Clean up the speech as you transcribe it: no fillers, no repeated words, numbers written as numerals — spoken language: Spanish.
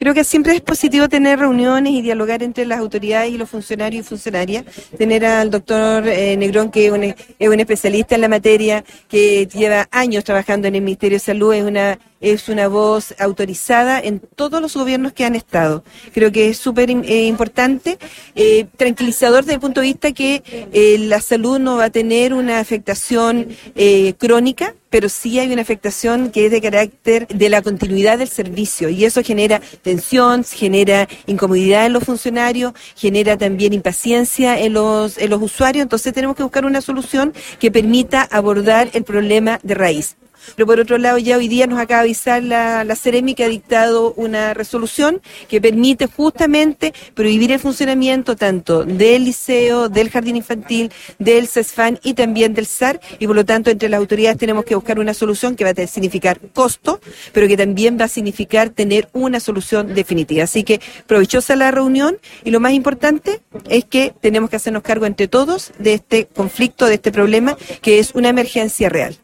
Creo que siempre es positivo tener reuniones y dialogar entre las autoridades y los funcionarios y funcionarias. Tener al doctor Negrón, que es un especialista en la materia, que lleva años trabajando en el Ministerio de Salud, es una voz autorizada en todos los gobiernos que han estado. Creo que es súper importante, tranquilizador desde el punto de vista que la salud no va a tener una afectación crónica, pero sí hay una afectación que es de carácter de la continuidad del servicio, y eso genera tensión, genera incomodidad en los funcionarios, genera también impaciencia en los usuarios. Entonces tenemos que buscar una solución que permita abordar el problema de raíz. Pero por otro lado, ya hoy día nos acaba de avisar la Seremi, que ha dictado una resolución que permite justamente prohibir el funcionamiento tanto del liceo, del jardín infantil, del CESFAN y también del SAR, y por lo tanto entre las autoridades tenemos que buscar una solución que va a significar costo, pero que también va a significar tener una solución definitiva. Así que provechosa la reunión, y lo más importante es que tenemos que hacernos cargo entre todos de este conflicto, de este problema, que es una emergencia real.